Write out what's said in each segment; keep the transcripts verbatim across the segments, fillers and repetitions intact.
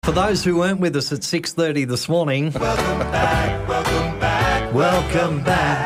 For those who weren't with us at six thirty this morning, welcome back, welcome back, welcome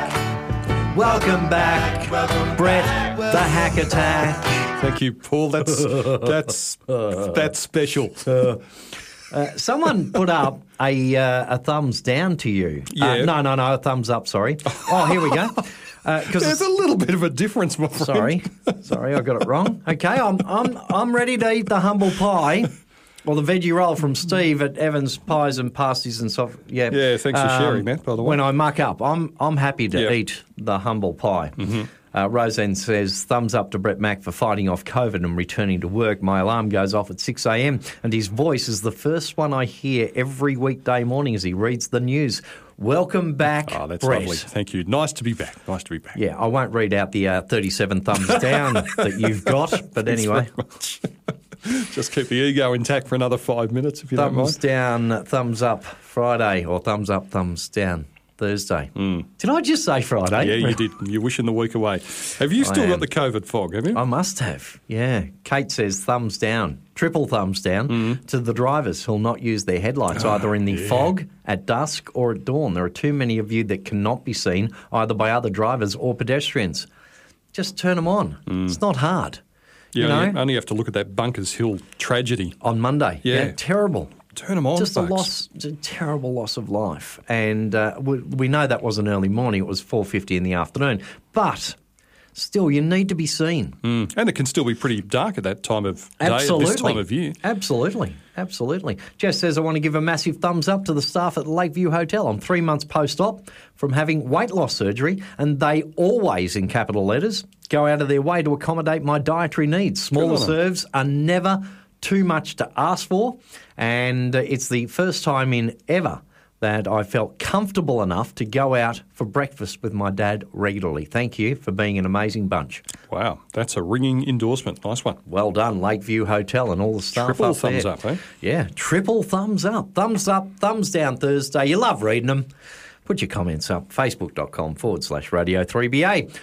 back, welcome back, welcome Brett, back, the Hack Attack. Thank you, Paul. That's that's that's special. Uh, uh, someone put up a uh, a thumbs down to you. Yeah. Uh, no, no, no, a thumbs up. Sorry. Oh, here we go. Uh, There's a little bit of a difference, my friend. Sorry, sorry, I got it wrong. Okay, I'm I'm I'm ready to eat the humble pie. Or the veggie roll from Steve at Evans Pies and Pasties and stuff. Yeah, yeah. Thanks for um, sharing that, by the way. When I muck up, I'm I'm happy to yep. eat the humble pie. Mm-hmm. Uh, Roseanne says, thumbs up to Brett Mack for fighting off COVID and returning to work. My alarm goes off at six a.m. and his voice is the first one I hear every weekday morning as he reads the news. Welcome back, Oh, that's Brett. lovely. Thank you. Nice to be back. Nice to be back. Yeah, I won't read out the uh, thirty-seven thumbs down that you've got, but Thanks anyway. very much. Just keep the ego intact for another five minutes, if you thumbs don't mind. Thumbs down, thumbs up Friday, or thumbs up, thumbs down Thursday. Mm. Did I just say Friday? Yeah, you did. You're wishing the week away. Have you still got the COVID fog, have you? I must have, yeah. Kate says thumbs down, triple thumbs down mm. to the drivers who'll not use their headlights oh, either in the yeah. fog, at dusk, or at dawn. There are too many of you that cannot be seen either by other drivers or pedestrians. Just turn them on. Mm. It's not hard. Yeah, you know? You only have to look at that Bunkers Hill tragedy. On Monday. Yeah. yeah terrible. Turn them on, Just folks. a loss, a terrible loss of life. And uh, we, we know that was an early morning. It was four fifty in the afternoon. But still, you need to be seen. Mm. And it can still be pretty dark at that time of day, Absolutely. at this time of year. Absolutely. Absolutely. Jess says, I want to give a massive thumbs up to the staff at the Lakeview Hotel. I'm three months post-op from having weight loss surgery, and they always, in capital letters, go out of their way to accommodate my dietary needs. Smaller serves are never too much to ask for, and it's the first time in ever that I felt comfortable enough to go out for breakfast with my dad regularly. Thank you for being an amazing bunch. Wow, that's a ringing endorsement. Nice one. Well done, Lakeview Hotel and all the staff Triple up thumbs there. up, eh? Yeah, triple thumbs up. Thumbs up, thumbs down Thursday. You love reading them. Put your comments up, facebook.com forward slash Radio 3BA.